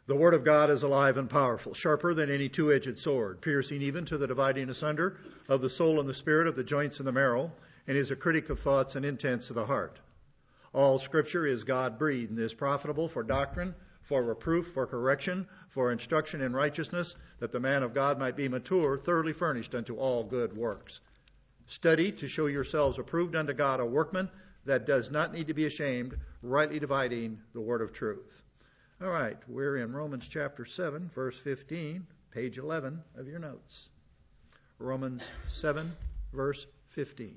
The Word of God is alive and powerful, sharper than any two-edged sword, piercing even to the dividing asunder of the soul and the spirit, of the joints and the marrow, and is a critic of thoughts and intents of the heart. All Scripture is God-breathed and is profitable for doctrine, for reproof, for correction, for instruction in righteousness, that the man of God might be mature, thoroughly furnished unto all good works. Study to show yourselves approved unto God, a workman that does not need to be ashamed, rightly dividing the word of truth. All right, we're in Romans chapter 7, verse 15, page 11 of your notes. Romans 7, verse 15.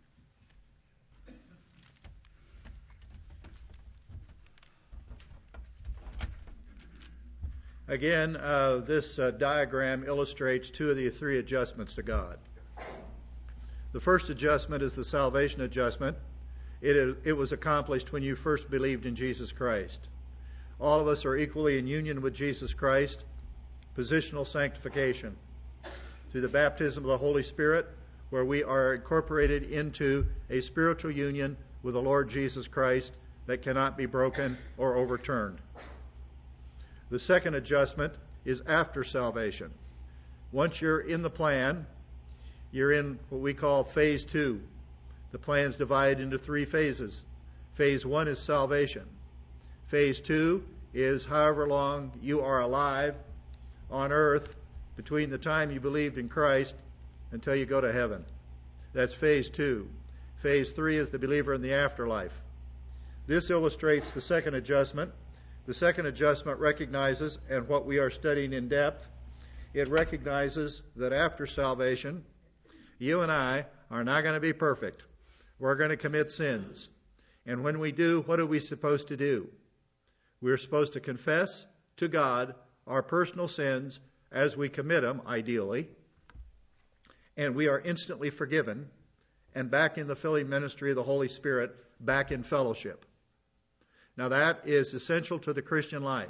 Again, this diagram illustrates two of the three adjustments to God. The first adjustment is the salvation adjustment. It was accomplished when you first believed in Jesus Christ. All of us are equally in union with Jesus Christ. Positional sanctification through the baptism of the Holy Spirit, where we are incorporated into a spiritual union with the Lord Jesus Christ that cannot be broken or overturned. The second adjustment is after salvation. Once you're in the plan, you're in what we call phase 2. The plan is divided into 3 phases. Phase 1 is salvation. Phase 2 is however long you are alive on earth between the time you believed in Christ until you go to heaven. That's phase 2. Phase 3 is the believer in the afterlife. This illustrates the second adjustment. The second adjustment recognizes, and what we are studying in depth, it recognizes that after salvation, you and I are not going to be perfect. We're going to commit sins. And when we do, what are we supposed to do? We're supposed to confess to God our personal sins as we commit them, ideally. And we are instantly forgiven and back in the filling ministry of the Holy Spirit, back in fellowship. Now that is essential to the Christian life.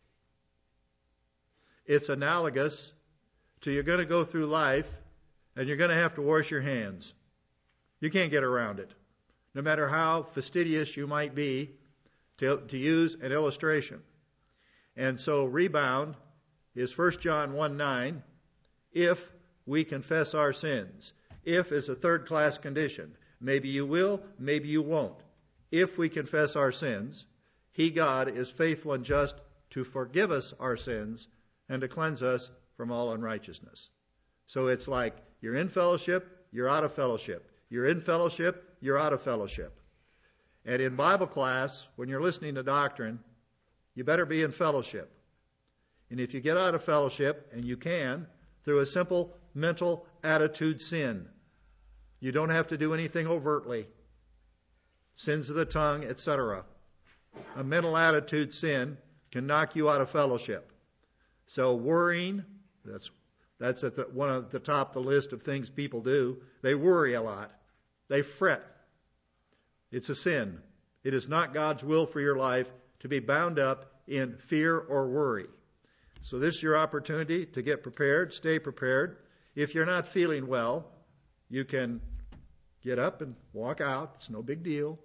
It's analogous to you're going to go through life and you're going to have to wash your hands. You can't get around it. No matter how fastidious you might be, to use an illustration. And so rebound is 1 John 1:9. If we confess our sins. If is a third-class condition. Maybe you will, maybe you won't. If we confess our sins, He, God, is faithful and just to forgive us our sins and to cleanse us from all unrighteousness. So it's like you're in fellowship, you're out of fellowship. You're in fellowship, you're out of fellowship. And in Bible class, when you're listening to doctrine, you better be in fellowship. And if you get out of fellowship, and you can, through a simple mental attitude sin, you don't have to do anything overtly. Sins of the tongue, etc. A mental attitude sin can knock you out of fellowship. So worrying, that's at one of the top of the list of things people do. They worry a lot. They fret. It's a sin. It is not God's will for your life to be bound up in fear or worry. So this is your opportunity to get prepared, stay prepared. If you're not feeling well, you can get up and walk out. It's no big deal.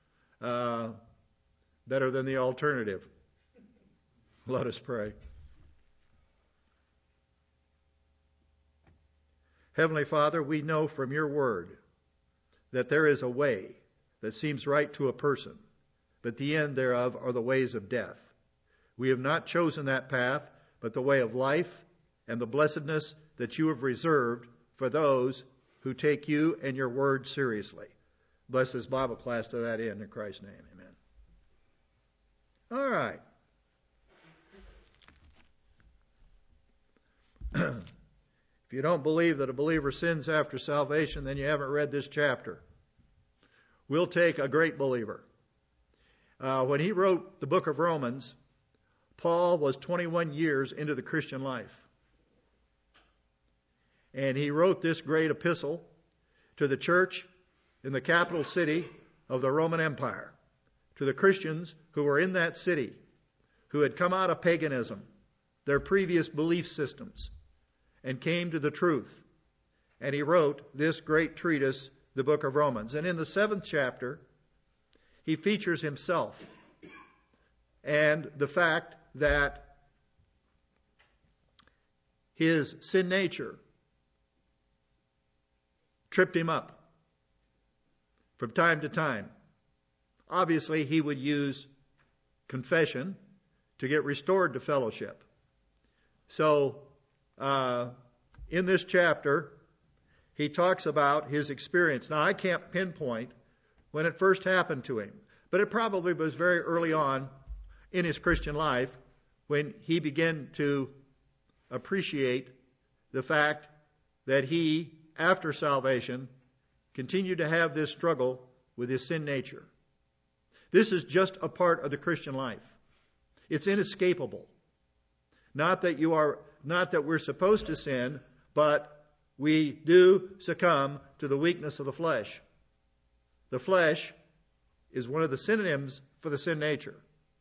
Better than the alternative. Let us pray. Heavenly Father, we know from your word that there is a way that seems right to a person, but the end thereof are the ways of death. We have not chosen that path, but the way of life and the blessedness that you have reserved for those who take you and your word seriously. Bless this Bible class to that end in Christ's name. Amen. All right. If you don't believe that a believer sins after salvation, then you haven't read this chapter. We'll take a great believer. When he wrote the book of Romans, Paul was 21 years into the Christian life. And he wrote this great epistle to the church in the capital city of the Roman Empire, to the Christians who were in that city, who had come out of paganism, their previous belief systems, and came to the truth. And he wrote this great treatise, the book of Romans. And in the 7th chapter, he features himself and the fact that his sin nature tripped him up from time to time. Obviously, he would use confession to get restored to fellowship. So, in this chapter, he talks about his experience. Now, I can't pinpoint when it first happened to him, but it probably was very early on in his Christian life when he began to appreciate the fact that he, after salvation, continued to have this struggle with his sin nature. This is just a part of the Christian life. It's inescapable. Not that we're supposed to sin, but we do succumb to the weakness of the flesh. The flesh is one of the synonyms for the sin nature.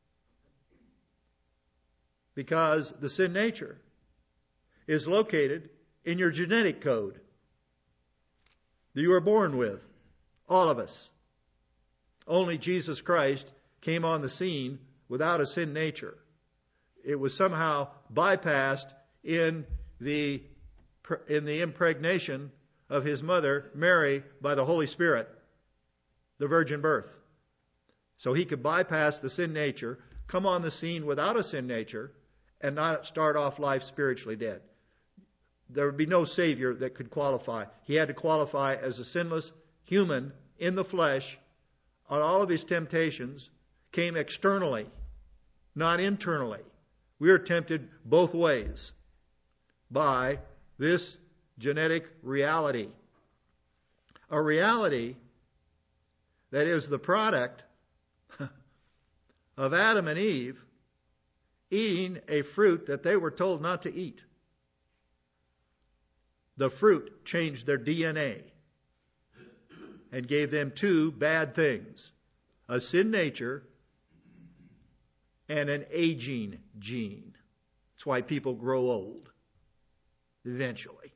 Because the sin nature is located in your genetic code that you were born with, all of us. Only Jesus Christ came on the scene without a sin nature. It was somehow bypassed in the impregnation of his mother, Mary, by the Holy Spirit, the virgin birth. So he could bypass the sin nature, come on the scene without a sin nature, and not start off life spiritually dead. There would be no Savior that could qualify. He had to qualify as a sinless human in the flesh. On all of his temptations came externally, not internally. We are tempted both ways by this genetic reality. A reality that is the product of Adam and Eve eating a fruit that they were told not to eat. The fruit changed their DNA and gave them two bad things: a sin nature and an aging gene. That's why people grow old eventually.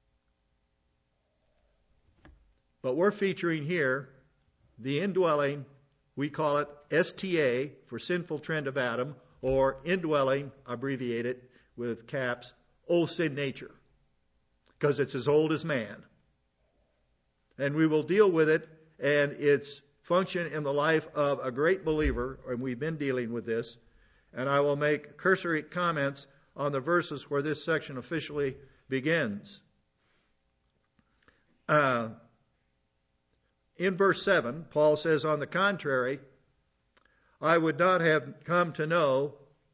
But we're featuring here the indwelling, we call it STA for sinful trend of Adam, or indwelling, abbreviated with caps, old sin nature, because it's as old as man. And we will deal with it and its function in the life of a great believer, and we've been dealing with this, and I will make cursory comments on the verses where this section officially begins. In verse 7, Paul says, on the contrary, I would not have come to know,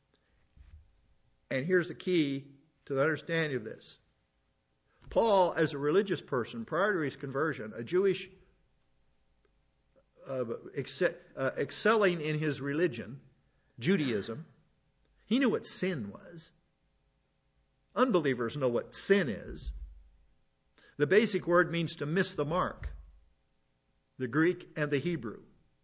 and here's the key to the understanding of this. Paul, as a religious person, prior to his conversion, a Jewish excelling in his religion, Judaism, he knew what sin was. Unbelievers know what sin is. The basic word means to miss the mark, the Greek and the Hebrew.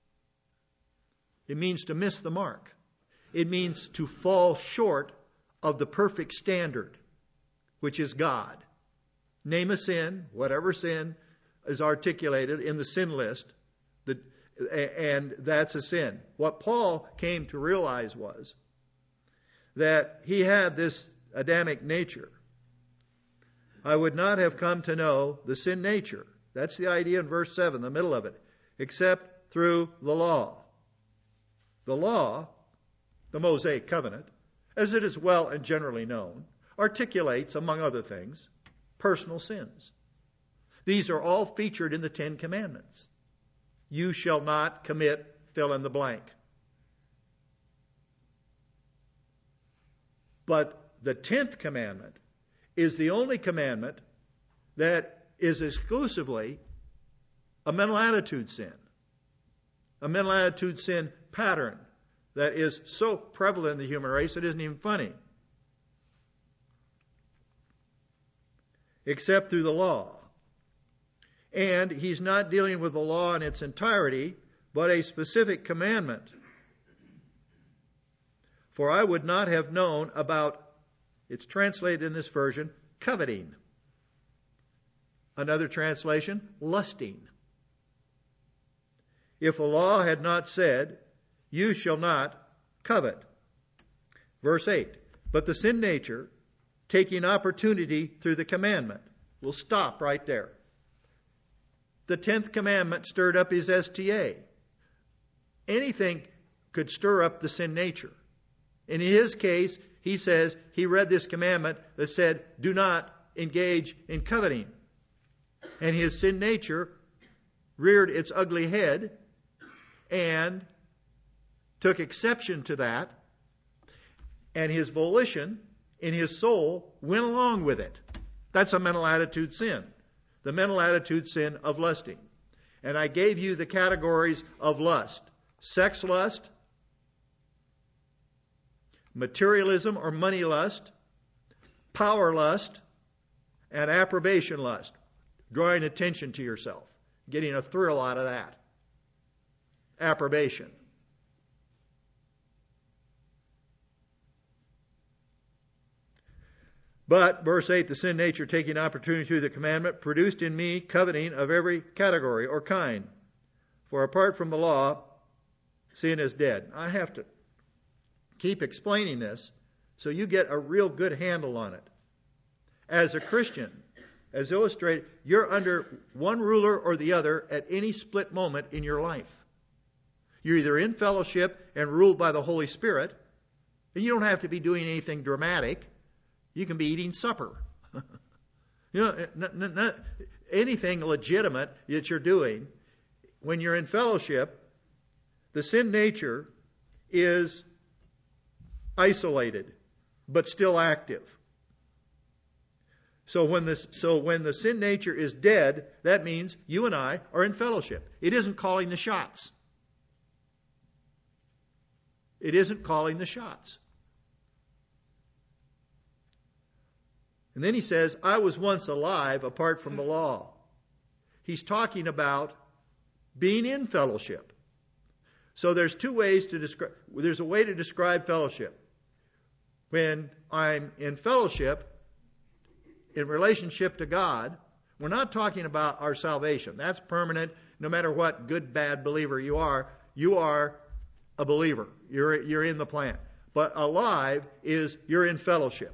It means to miss the mark. It means to fall short of the perfect standard, which is God. Name a sin, whatever sin is articulated in the sin list, and that's a sin. What Paul came to realize was that he had this Adamic nature. I would not have come to know the sin nature. That's the idea in verse 7, the middle of it, except through the law. The law, the Mosaic covenant, as it is well and generally known, articulates, among other things, personal sins. These are all featured in the Ten Commandments. You shall not commit, fill in the blank. But the 10th commandment is the only commandment that is exclusively a mental attitude sin. A mental attitude sin pattern that is so prevalent in the human race it isn't even funny. Except through the law. And he's not dealing with the law in its entirety, but a specific commandment. For I would not have known about, it's translated in this version, coveting. Another translation, lusting. If the law had not said, you shall not covet. Verse 8, but the sin nature, taking opportunity through the commandment. We'll stop right there. The 10th commandment stirred up his STA. Anything could stir up the sin nature. And in his case, he says he read this commandment that said, do not engage in coveting. And his sin nature reared its ugly head and took exception to that. And his volition in his soul went along with it. That's a mental attitude sin. The mental attitude sin of lusting. And I gave you the categories of lust. Sex lust, materialism or money lust, power lust, and approbation lust. Drawing attention to yourself. Getting a thrill out of that. Approbation. But, verse 8, the sin nature taking opportunity through the commandment produced in me coveting of every category or kind. For apart from the law, sin is dead. I have to keep explaining this so you get a real good handle on it. As a Christian, as illustrated, you're under one ruler or the other at any split moment in your life. You're either in fellowship and ruled by the Holy Spirit, and you don't have to be doing anything dramatic. You can be eating supper. Not anything legitimate that you're doing. When you're in fellowship, the sin nature is isolated, but still active. So when the sin nature is dead, that means you and I are in fellowship. It isn't calling the shots. It isn't calling the shots. And then he says, I was once alive apart from the law. He's talking about being in fellowship. So there's two ways to describe. There's a way to describe fellowship. When I'm in fellowship, in relationship to God, we're not talking about our salvation. That's permanent. No matter what good, bad believer you are a believer. You're in the plan. But alive is you're in fellowship.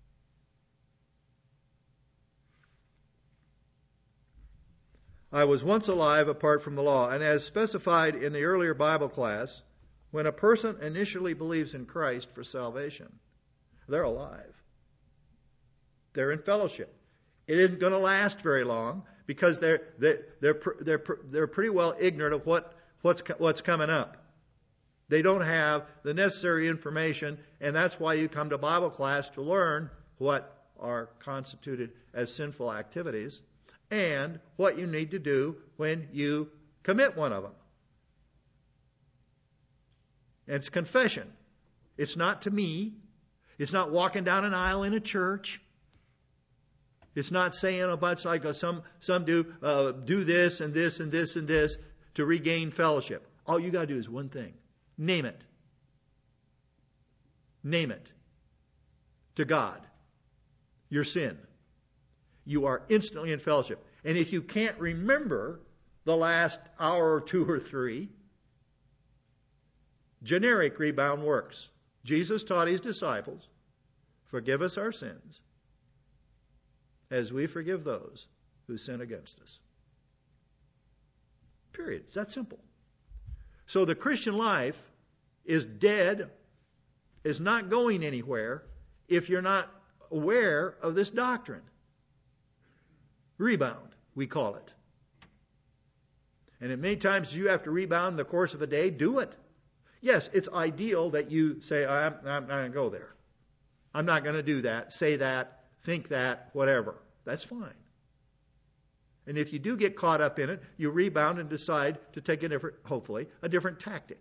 I was once alive apart from the law. And as specified in the earlier Bible class, when a person initially believes in Christ for salvation, they're alive. They're in fellowship. It isn't going to last very long because they're pretty well ignorant of what's coming up. They don't have the necessary information, and that's why you come to Bible class to learn what are constituted as sinful activities and what you need to do when you commit one of them. And it's confession. It's not to me. It's not walking down an aisle in a church. It's not saying a bunch like some do this and this and this and this to regain fellowship. All you got to do is one thing. Name it. Name it. To God. Your sin. You are instantly in fellowship. And if you can't remember the last hour or two or three, generic rebound works. Jesus taught his disciples, forgive us our sins as we forgive those who sin against us. Period. It's that simple. So the Christian life is dead, is not going anywhere if you're not aware of this doctrine. Rebound, we call it. And at many times you have to rebound in the course of a day, do it. Yes, it's ideal that you say, I'm not going to go there. I'm not going to do that, say that, think that, whatever. That's fine. And if you do get caught up in it, you rebound and decide to take hopefully, a different tactic.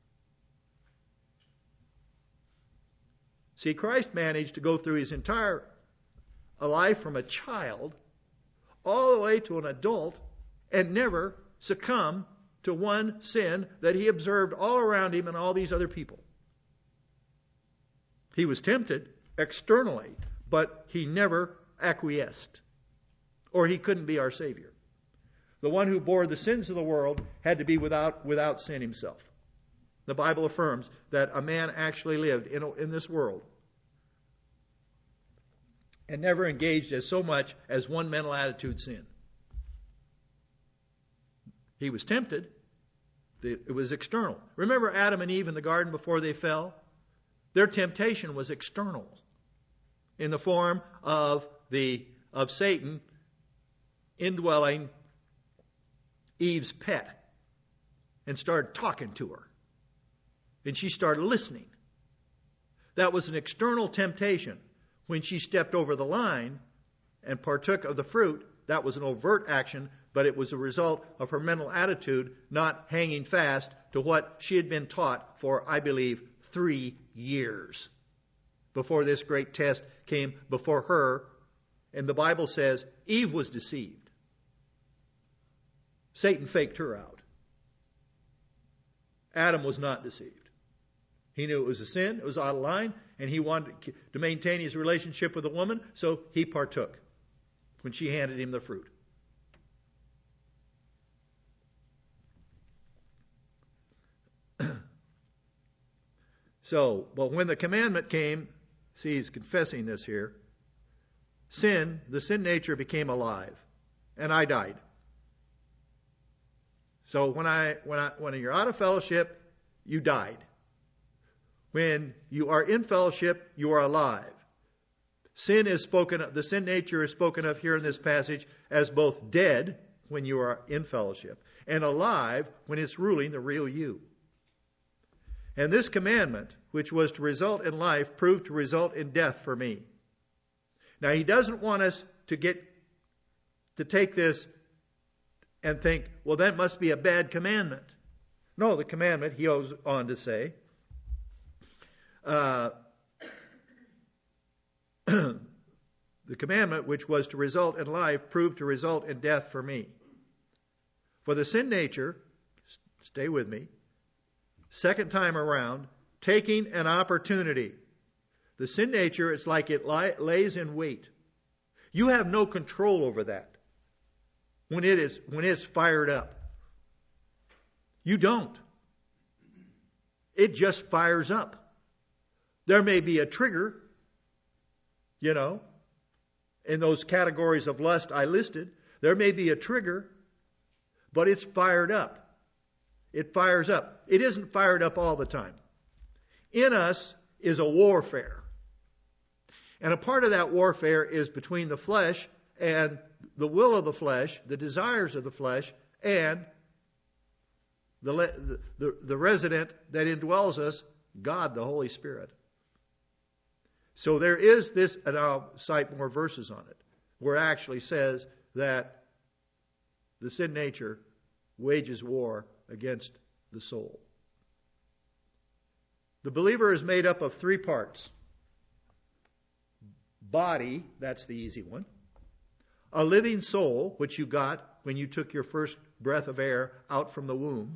See, Christ managed to go through his entire life from a child all the way to an adult and never succumb to one sin that he observed all around him and all these other people. He was tempted externally, but he never acquiesced, or he couldn't be our Savior. The one who bore the sins of the world had to be without sin himself. The Bible affirms that a man actually lived in this world and never engaged as so much as one mental attitude sin. He was tempted. It was external. Remember Adam and Eve in the garden before they fell? Their temptation was external in the form of Satan indwelling Eve's pet and started talking to her. And she started listening. That was an external temptation. When she stepped over the line and partook of the fruit, that was an overt action, but it was a result of her mental attitude not hanging fast to what she had been taught for, I believe, 3 years before this great test came before her. And the Bible says Eve was deceived. Satan faked her out. Adam was not deceived. He knew it was a sin, it was out of line, and he wanted to maintain his relationship with the woman, so he partook when she handed him the fruit. But when the commandment came, see, he's confessing this here, the sin nature became alive, and I died. So when you're out of fellowship, you died. When you are in fellowship, you are alive. The sin nature is spoken of here in this passage as both dead when you are in fellowship and alive when it's ruling the real you. And this commandment, which was to result in life, proved to result in death for me. Now, he doesn't want us to take this and think, well, that must be a bad commandment. No, the commandment, he goes on to say, the commandment which was to result in life proved to result in death for me. For the sin nature, stay with me, second time around, taking an opportunity. The sin nature, it's like it lays in wait. You have no control over that when it's fired up. You don't. It just fires up. There may be a trigger, in those categories of lust I listed. There may be a trigger, but it's fired up. It fires up. It isn't fired up all the time. In us is a warfare. And a part of that warfare is between the flesh and the will of the flesh, the desires of the flesh, and the resident that indwells us, God, the Holy Spirit. So there is this, and I'll cite more verses on it, where it actually says that the sin nature wages war against the soul. The believer is made up of 3 parts. Body, that's the easy one. A living soul, which you got when you took your first breath of air out from the womb.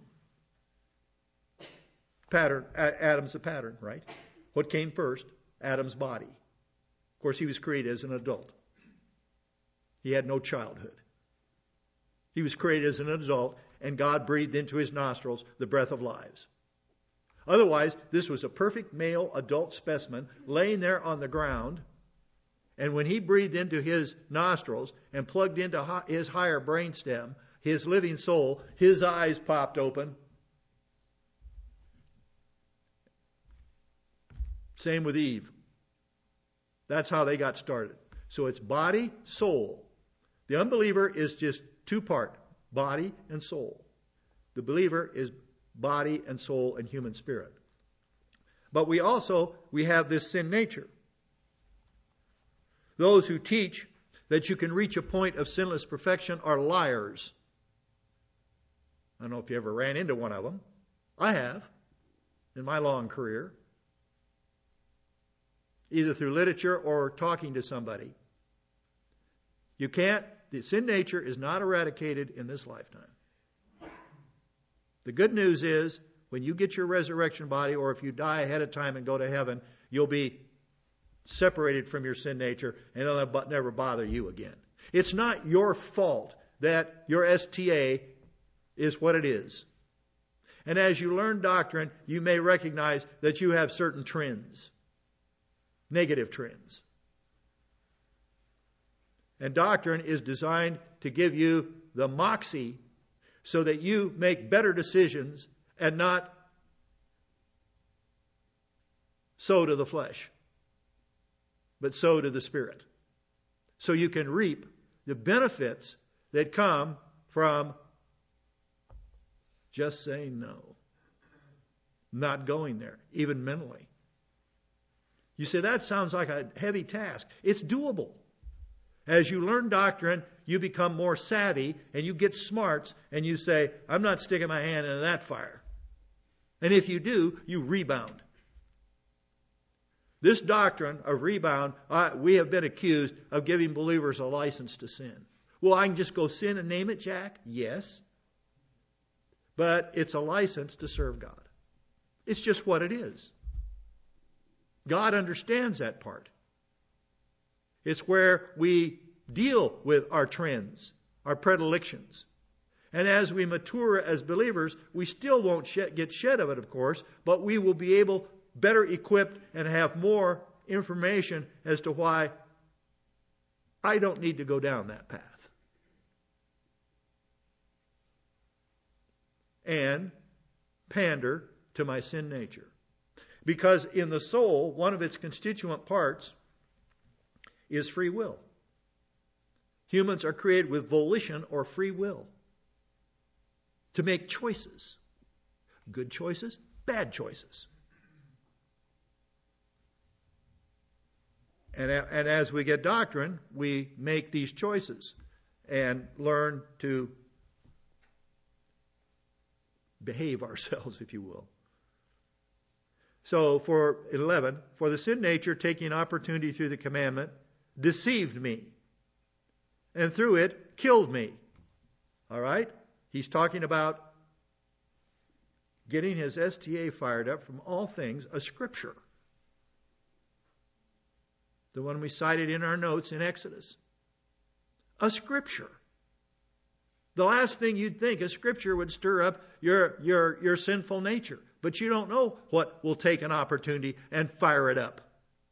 Adam's a pattern, right? What came first? Adam's body. Of course, he was created as an adult. He had no childhood. He was created as an adult, and God breathed into his nostrils the breath of lives. Otherwise, this was a perfect male adult specimen laying there on the ground, and when he breathed into his nostrils and plugged into his higher brainstem, his living soul, his eyes popped open. Same with Eve. That's how they got started. So it's body, soul. The unbeliever is just 2-part, body and soul. The believer is body and soul and human spirit. But we have this sin nature. Those who teach that you can reach a point of sinless perfection are liars. I don't know if you ever ran into one of them. I have, in my long career. Either through literature or talking to somebody. The sin nature is not eradicated in this lifetime. The good news is, when you get your resurrection body, or if you die ahead of time and go to heaven, you'll be separated from your sin nature, and it'll never bother you again. It's not your fault that your STA is what it is. And as you learn doctrine, you may recognize that you have certain trends. Negative trends. And doctrine is designed to give you the moxie so that you make better decisions and not sow to the flesh, but sow to the Spirit. So you can reap the benefits that come from just saying no, not going there, even mentally. You say, that sounds like a heavy task. It's doable. As you learn doctrine, you become more savvy and you get smarts and you say, I'm not sticking my hand into that fire. And if you do, you rebound. This doctrine of rebound, we have been accused of giving believers a license to sin. Well, I can just go sin and name it, Jack? Yes. But it's a license to serve God. It's just what it is. God understands that part. It's where we deal with our trends, our predilections. And as we mature as believers, we still won't get shed of it, of course, but we will be able, better equipped, and have more information as to why I don't need to go down that path. And pander to my sin nature. Because in the soul, one of its constituent parts is free will. Humans are created with volition or free will to make choices. Good choices, bad choices. And as we get doctrine, we make these choices and learn to behave ourselves, if you will. So for 11, for the sin nature taking opportunity through the commandment deceived me, and through it killed me. All right? He's talking about getting his STA fired up from all things, a scripture. The one we cited in our notes in Exodus. A scripture. The last thing you'd think, a scripture would stir up your sinful nature. But you don't know what will take an opportunity and fire it up.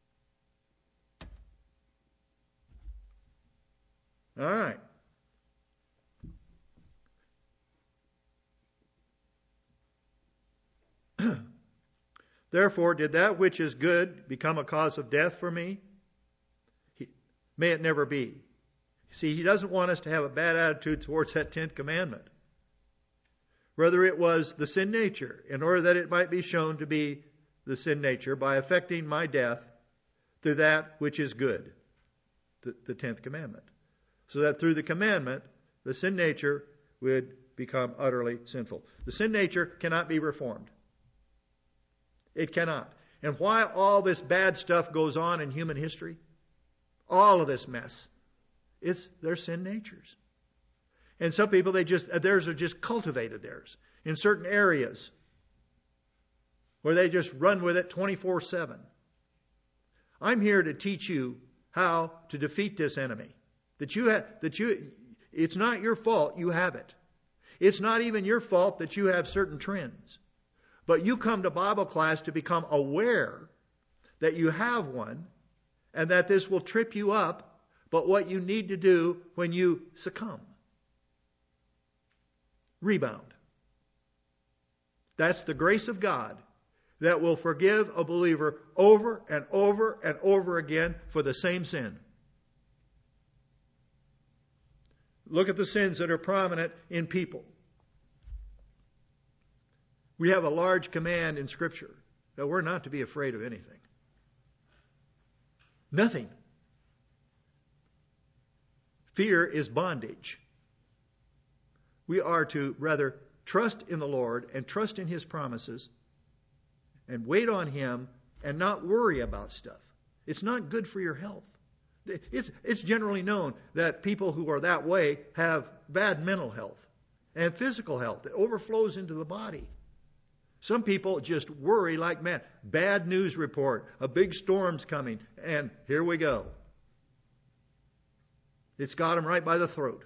All right. Therefore, did that which is good become a cause of death for me? May it never be. See, he doesn't want us to have a bad attitude towards that 10th commandment. Rather, it was the sin nature, in order that it might be shown to be the sin nature by affecting my death through that which is good, the 10th commandment. So that through the commandment, the sin nature would become utterly sinful. The sin nature cannot be reformed. It cannot. And why all this bad stuff goes on in human history, all of this mess, it's their sin natures. And some people, theirs are just cultivated theirs in certain areas where they just run with it 24/7. I'm here to teach you how to defeat this enemy. It's not your fault you have it. It's not even your fault that you have certain trends. But you come to Bible class to become aware that you have one and that this will trip you up, but what you need to do when you succumb. Rebound. That's the grace of God that will forgive a believer over and over and over again for the same sin. Look at the sins that are prominent in people. We have a large command in Scripture that we're not to be afraid of anything. Nothing. Fear is bondage. We are to rather trust in the Lord and trust in His promises and wait on Him and not worry about stuff. It's not good for your health. It's generally known that people who are that way have bad mental health and physical health that overflows into the body. Some people just worry like mad. Bad news report, a big storm's coming, and here we go. It's got them right by the throat.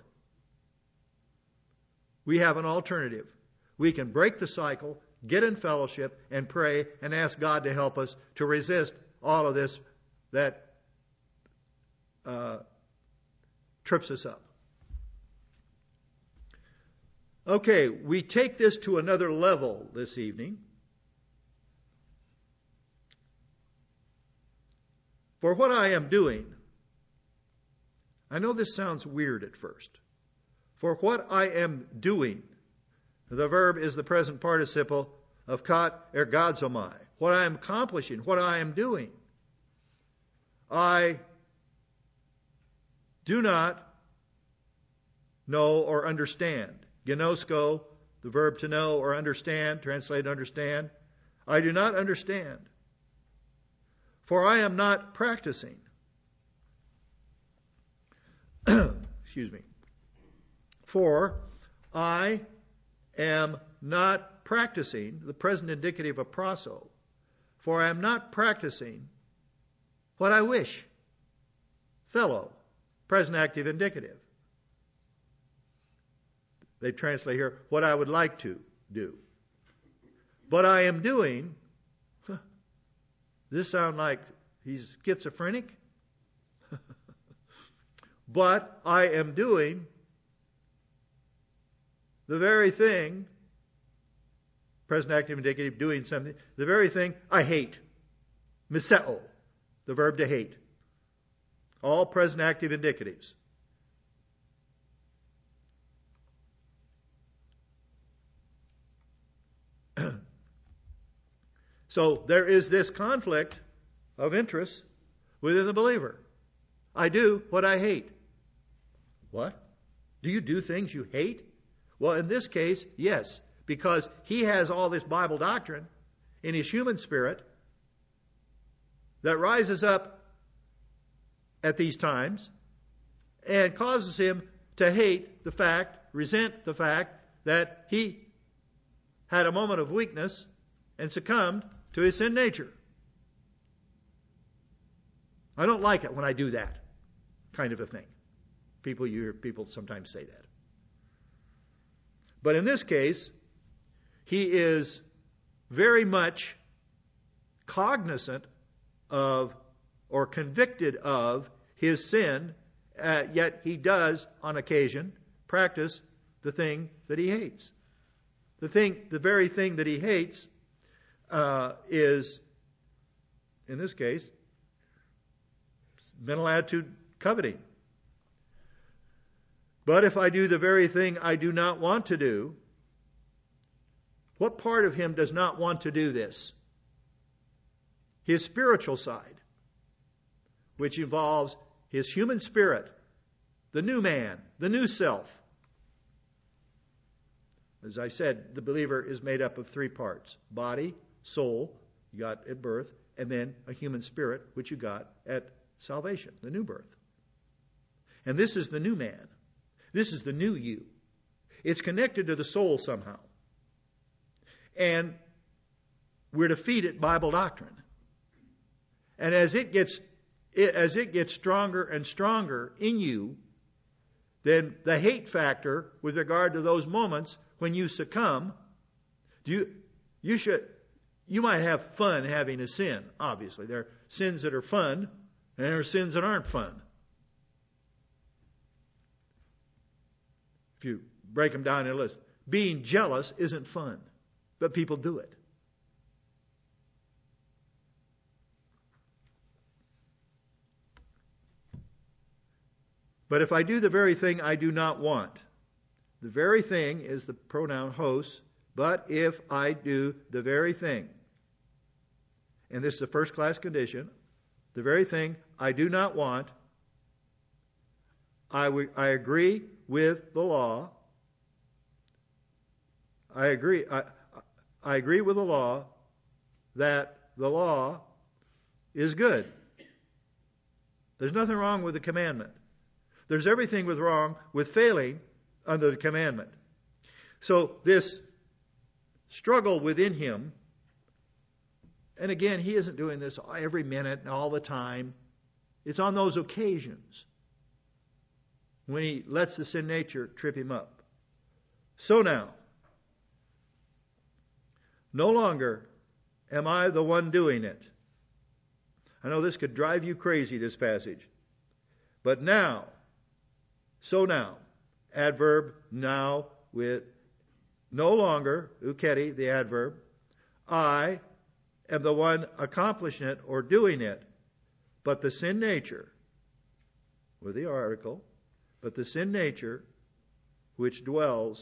We have an alternative. We can break the cycle, get in fellowship, and pray and ask God to help us to resist all of this that trips us up. Okay, we take this to another level this evening. For what I am doing, I know this sounds weird at first. For what I am doing, the verb is the present participle of kat ergadzomai. What I am accomplishing, what I am doing. I do not know or understand. Gnosko, the verb to know or understand, translated understand. I do not understand. For I am not practicing. Excuse me. For I am not practicing, the present indicative of praso. For I am not practicing what I wish. Fellow, present active indicative. They translate here, what I would like to do. But I am doing, does this sound like he's schizophrenic? But I am doing the very thing, present active indicative, doing something, the very thing I hate. Miseo, the verb to hate. All present active indicatives. So there is this conflict of interest within the believer. I do what I hate. What? Do you do things you hate? Well, in this case, yes, because he has all this Bible doctrine in his human spirit that rises up at these times and causes him to hate the fact, resent the fact that he had a moment of weakness and succumbed to his sin nature. I don't like it when I do that kind of a thing. You hear people sometimes say that. But in this case, he is very much cognizant of or convicted of his sin, yet he does, on occasion, practice the thing that he hates. The very thing that he hates is, in this case, mental attitude coveting. But if I do the very thing I do not want to do, what part of him does not want to do this? His spiritual side, which involves his human spirit, the new man, the new self. As I said, the believer is made up of three parts: body, soul, you got at birth, and then a human spirit, which you got at salvation, the new birth. And this is the new man. This is the new you. It's connected to the soul somehow. And we're to feed it Bible doctrine. And as it gets stronger and stronger in you, then the hate factor with regard to those moments when you succumb, you might have fun having a sin, obviously. There are sins that are fun, and there are sins that aren't fun. If you break them down in a list, being jealous isn't fun, but people do it. But if I do the very thing I do not want, the very thing is the pronoun hos, but if I do the very thing, and this is a first class condition, the very thing I do not want, I agree with the law. I agree with the law that the law is good. There's nothing wrong with the commandment. There's everything wrong with failing under the commandment. So this struggle within him, and again, he isn't doing this every minute and all the time. It's on those occasions when he lets the sin nature trip him up. So now, no longer am I the one doing it. I know this could drive you crazy, this passage. But now, So now, adverb now with no longer, euketi, the adverb, I am the one accomplishing it or doing it, but the sin nature, with the article, but the sin nature which dwells,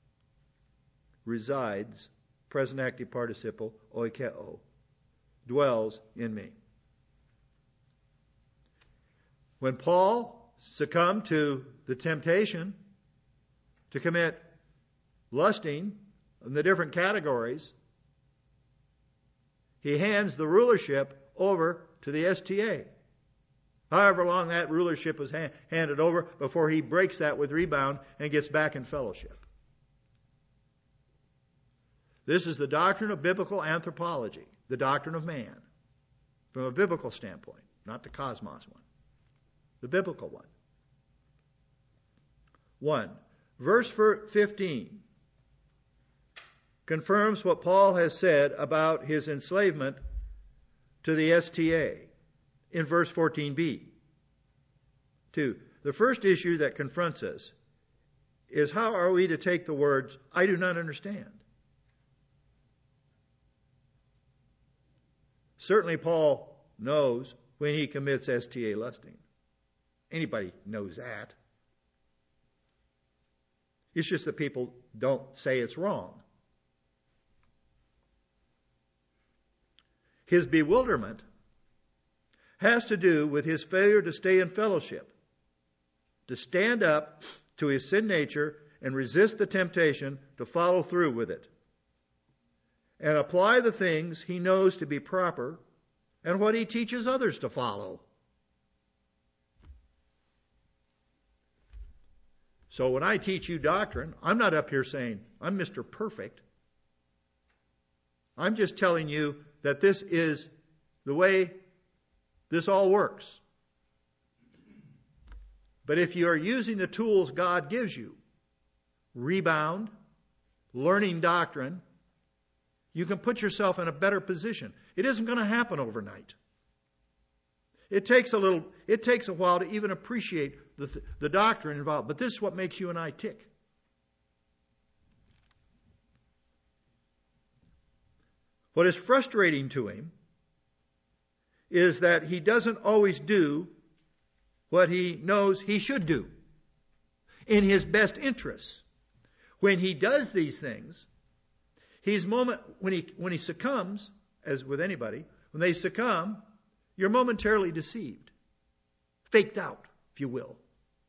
resides, present active participle, oikeo, dwells in me. When Paul succumbed to the temptation to commit lusting in the different categories, he hands the rulership over to the STA. However long that rulership was handed over before he breaks that with rebound and gets back in fellowship. This is the doctrine of biblical anthropology, the doctrine of man, from a biblical standpoint, not the cosmos one, the biblical one. 1. Verse 15 confirms what Paul has said about his enslavement to the STA in verse 14b. 2. The first issue that confronts us is how are we to take the words, I do not understand? Certainly Paul knows when he commits STA lusting. Anybody knows that. It's just that people don't say it's wrong. His bewilderment has to do with his failure to stay in fellowship, to stand up to his sin nature and resist the temptation to follow through with it, and apply the things he knows to be proper and what he teaches others to follow. So when I teach you doctrine, I'm not up here saying, I'm Mr. Perfect. I'm just telling you that this is the way this all works. But if you are using the tools God gives you, rebound, learning doctrine, you can put yourself in a better position. It isn't going to happen overnight. It takes a while to even appreciate the doctrine involved. But this is what makes you and I tick. What is frustrating to him is that he doesn't always do what he knows he should do in his best interests. When he does these things, when he succumbs, as with anybody, when they succumb, you're momentarily deceived, faked out, if you will.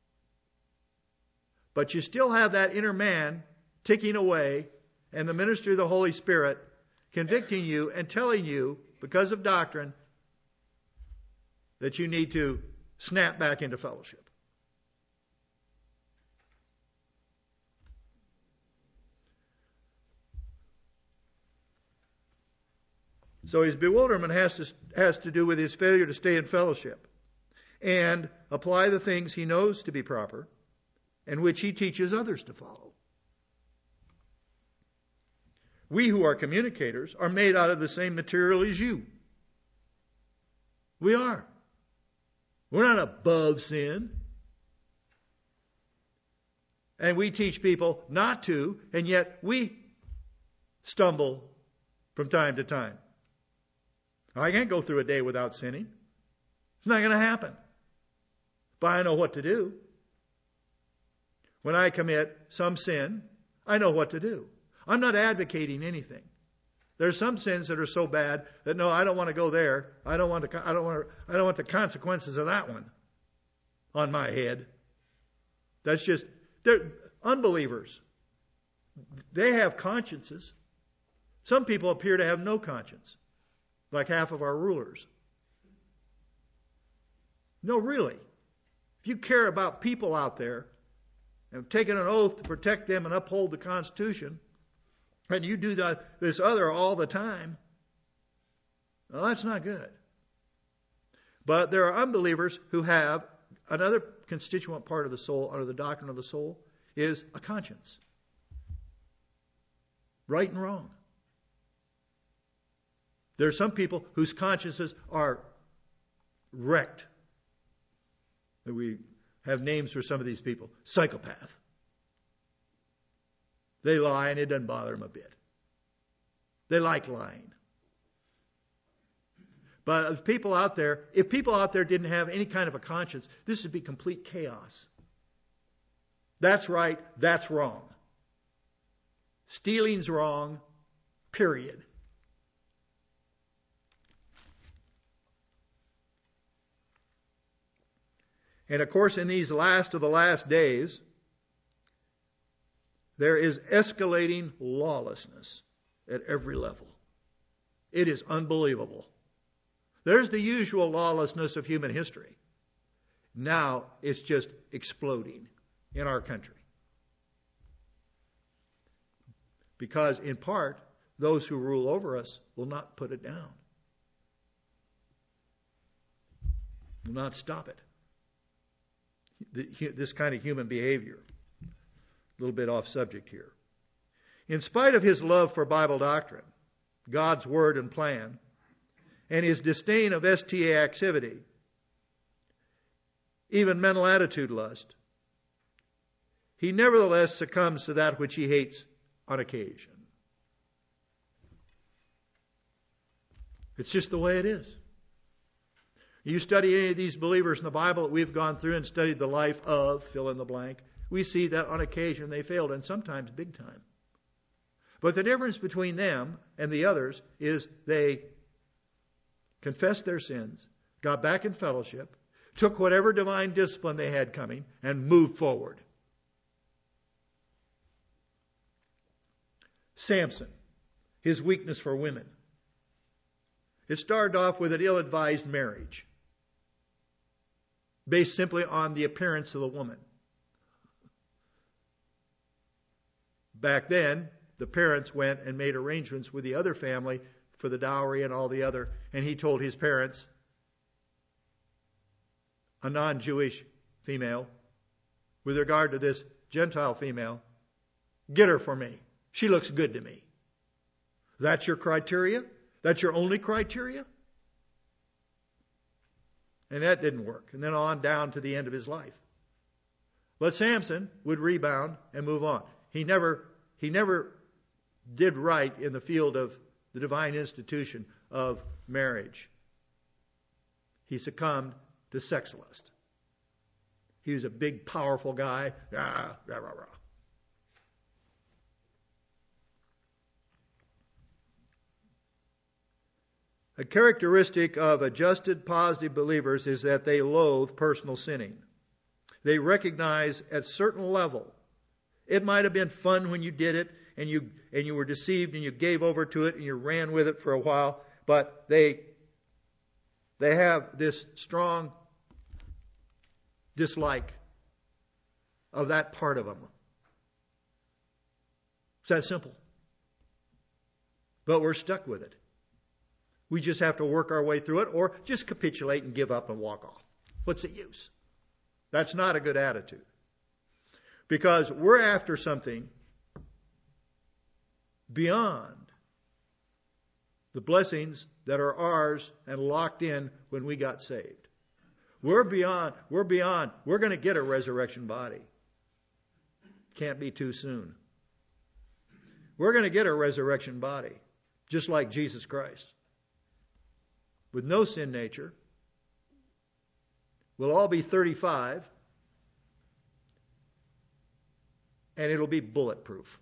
But you still have that inner man ticking away, and the ministry of the Holy Spirit convicting you and telling you, because of doctrine, that you need to snap back into fellowship. So his bewilderment has to do with his failure to stay in fellowship and apply the things he knows to be proper and which he teaches others to follow. We who are communicators are made out of the same material as you. We are. We're not above sin. And we teach people not to, and yet we stumble from time to time. I can't go through a day without sinning. It's not going to happen. But I know what to do. When I commit some sin, I know what to do. I'm not advocating anything. There's some sins that are so bad that no, I don't want to go there. I don't want the consequences of that one on my head. That's just, they're unbelievers. They have consciences. Some people appear to have no conscience, like half of our rulers. No, really. If you care about people out there and have taken an oath to protect them and uphold the Constitution, and you do this other all the time, well, that's not good. But there are unbelievers who have another constituent part of the soul, under the doctrine of the soul, is a conscience. Right and wrong. There are some people whose consciences are wrecked. We have names for some of these people. Psychopath. They lie and it doesn't bother them a bit. They like lying. But if people out there didn't have any kind of a conscience, this would be complete chaos. That's right, that's wrong. Stealing's wrong, period. And of course, in these last of the last days, there is escalating lawlessness at every level. It is unbelievable. There's the usual lawlessness of human history. Now it's just exploding in our country. Because in part, those who rule over us will not put it down. Will not stop it. This kind of human behavior. A little bit off subject here. In spite of his love for Bible doctrine, God's word and plan, and his disdain of STA activity, even mental attitude lust, he nevertheless succumbs to that which he hates on occasion. It's just the way it is. You study any of these believers in the Bible that we've gone through and studied the life of, fill in the blank, we see that on occasion they failed, and sometimes big time. But the difference between them and the others is they confessed their sins, got back in fellowship, took whatever divine discipline they had coming, and moved forward. Samson, his weakness for women. It started off with an ill-advised marriage, based simply on the appearance of the woman. Back then, the parents went and made arrangements with the other family for the dowry and all the other, and he told his parents, a non-Jewish female, with regard to this Gentile female, get her for me. She looks good to me. That's your criteria? That's your only criteria? And that didn't work. And then on down to the end of his life. But Samson would rebound and move on. He never did right in the field of the divine institution of marriage. He succumbed to sex lust. He was a big, powerful guy. Rah, rah, rah, rah. A characteristic of adjusted, positive believers is that they loathe personal sinning. They recognize at certain level, it might have been fun when you did it, and you were deceived, and you gave over to it, and you ran with it for a while, but they have this strong dislike of that part of them. It's that simple. But we're stuck with it. We just have to work our way through it, or just capitulate and give up and walk off. What's the use? That's not a good attitude. Because we're after something beyond the blessings that are ours and locked in when we got saved. We're going to get a resurrection body. Can't be too soon. We're going to get a resurrection body, just like Jesus Christ. With no sin nature. We'll all be 35. And it'll be bulletproof.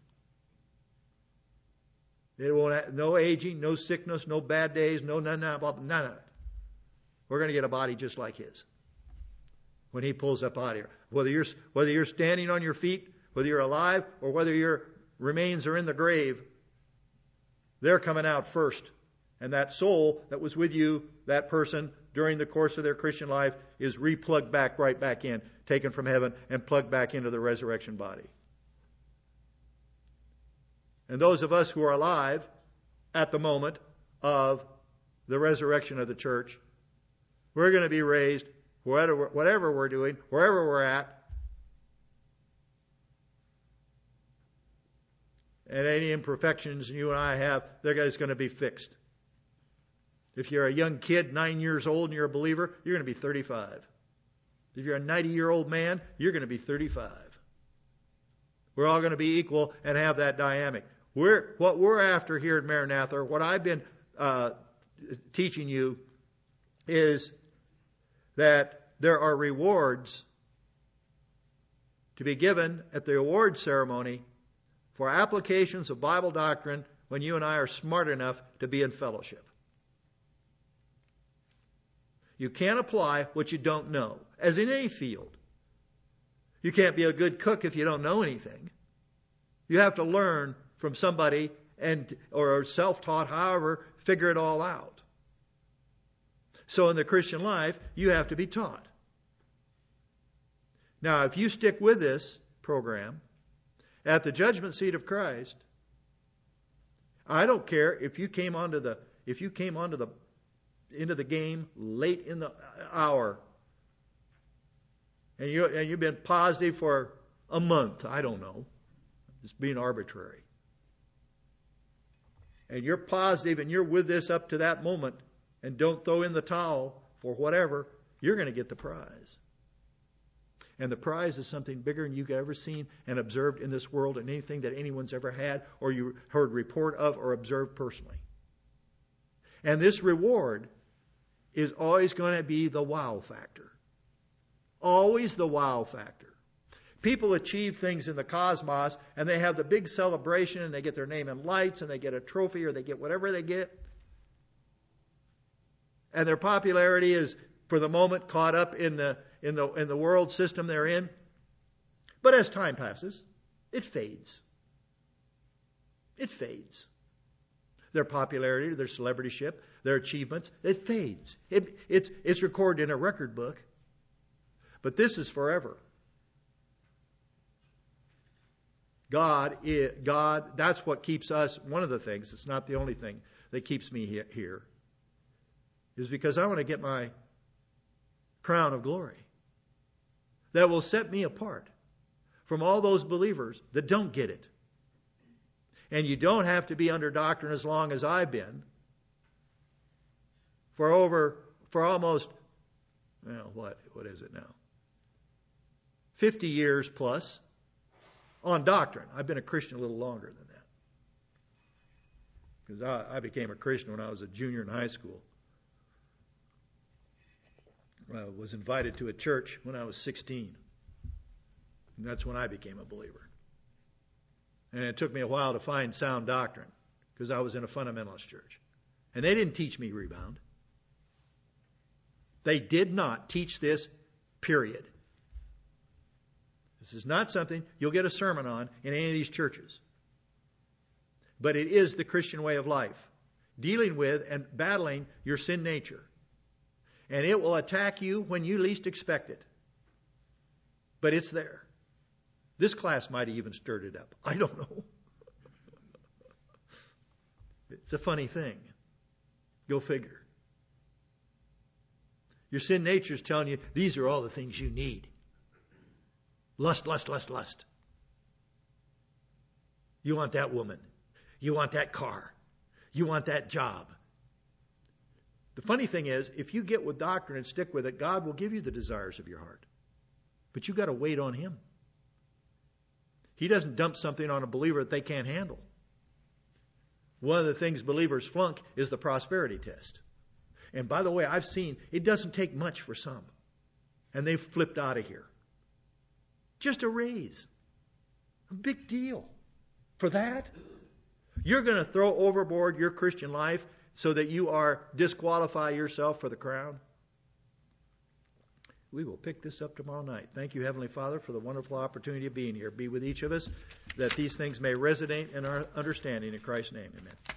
It won't have, no aging, no sickness, no bad days, none of it. We're going to get a body just like his when he pulls up out of here. Whether you're standing on your feet, whether you're alive, or whether your remains are in the grave, they're coming out first. And that soul that was with you, that person, during the course of their Christian life, is replugged back, right back in, taken from heaven, and plugged back into the resurrection body. And those of us who are alive at the moment of the resurrection of the church, we're going to be raised, whatever we're doing, wherever we're at, and any imperfections you and I have, they're just going to be fixed. If you're a young kid, 9 years old, and you're a believer, you're going to be 35. If you're a 90-year-old man, you're going to be 35. We're all going to be equal and have that dynamic. What we're after here at Maranatha, what I've been teaching you, is that there are rewards to be given at the award ceremony for applications of Bible doctrine when you and I are smart enough to be in fellowship. You can't apply what you don't know, as in any field. You can't be a good cook if you don't know anything. You have to learn from somebody or self-taught, however, figure it all out. So in the Christian life, you have to be taught. Now, if you stick with this program, at the judgment seat of Christ, I don't care if you came into the game late in the hour, and you've been positive for a month. I don't know. It's being arbitrary. And you're positive and you're with this up to that moment, and don't throw in the towel for whatever, you're going to get the prize. And the prize is something bigger than you've ever seen and observed in this world, and anything that anyone's ever had or you heard report of or observed personally. And this reward is always going to be the wow factor. Always the wow factor. People achieve things in the cosmos, and they have the big celebration, and they get their name in lights, and they get a trophy, or they get whatever they get. And their popularity is, for the moment, caught up in the world system they're in. But as time passes, it fades. It fades. Their popularity, their celebrityship, their achievements, it fades. It's recorded in a record book. But this is forever. God, that's what keeps us, one of the things, it's not the only thing that keeps me here, is because I want to get my crown of glory that will set me apart from all those believers that don't get it. And you don't have to be under doctrine as long as I've been for almost, what is it now? 50 years plus on doctrine. I've been a Christian a little longer than that, because I became a Christian when I was a junior in high school. I was invited to a church when I was 16. And that's when I became a believer. And it took me a while to find sound doctrine, because I was in a fundamentalist church. And they didn't teach me rebound. They did not teach this, period. This is not something you'll get a sermon on in any of these churches. But it is the Christian way of life, dealing with and battling your sin nature. And it will attack you when you least expect it. But it's there. This class might have even stirred it up. I don't know. It's a funny thing. Go figure. Your sin nature is telling you, these are all the things you need. Lust, lust, lust, lust. You want that woman. You want that car. You want that job. The funny thing is, if you get with doctrine and stick with it, God will give you the desires of your heart. But you've got to wait on Him. He doesn't dump something on a believer that they can't handle. One of the things believers flunk is the prosperity test. And by the way, I've seen it doesn't take much for some. And they've flipped out of here. Just a raise. A big deal. For that, you're going to throw overboard your Christian life so that you disqualify yourself for the crown? We will pick this up tomorrow night. Thank you, Heavenly Father, for the wonderful opportunity of being here. Be with each of us, that these things may resonate in our understanding. In Christ's name, amen.